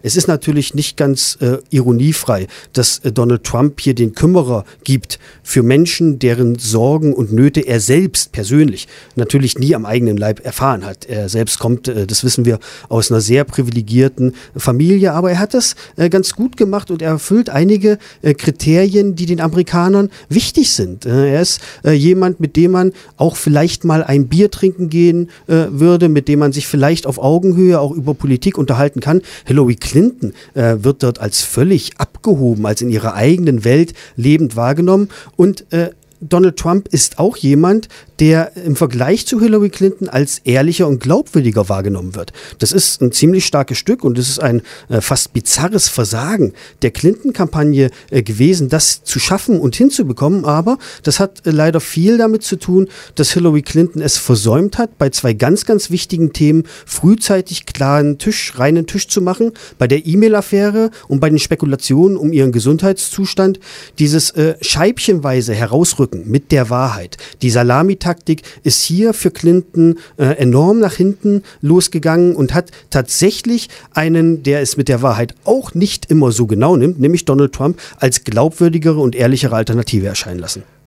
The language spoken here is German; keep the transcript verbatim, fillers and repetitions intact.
es ist natürlich nicht ganz äh, ironiefrei, dass äh, Donald Trump hier den Kümmerer gibt für Menschen, deren Sorgen und Nöte er selbst persönlich natürlich nie am eigenen Leib erfahren hat. Er selbst kommt, äh, das wissen wir, aus einer sehr privilegierten Familie, aber er hat das äh, ganz gut gemacht und er erfüllt einige äh, Kriterien, die den Amerikanern wichtig sind. Äh, er ist äh, jemand, mit dem man auch vielleicht mal ein Bier trinken gehen äh, würde, mit dem man sich vielleicht auf Augenhöhe auch über Politik unterhalten kann. Hillary Clinton äh, wird dort als völlig abgehoben, als in ihrer eigenen Welt lebend wahrgenommen und äh, Donald Trump ist auch jemand, der im Vergleich zu Hillary Clinton als ehrlicher und glaubwürdiger wahrgenommen wird. Das ist ein ziemlich starkes Stück und es ist ein äh, fast bizarres Versagen der Clinton-Kampagne äh, gewesen, das zu schaffen und hinzubekommen. Aber das hat äh, leider viel damit zu tun, dass Hillary Clinton es versäumt hat, bei zwei ganz, ganz wichtigen Themen frühzeitig klaren Tisch, reinen Tisch zu machen. Bei der E-Mail-Affäre und bei den Spekulationen um ihren Gesundheitszustand. Dieses äh, scheibchenweise herausrücken mit der Wahrheit. Die Salamitaktik ist hier für Clinton äh, enorm nach hinten losgegangen und hat tatsächlich einen, der es mit der Wahrheit auch nicht immer so genau nimmt, nämlich Donald Trump, als glaubwürdigere und ehrlichere Alternative erscheinen lassen.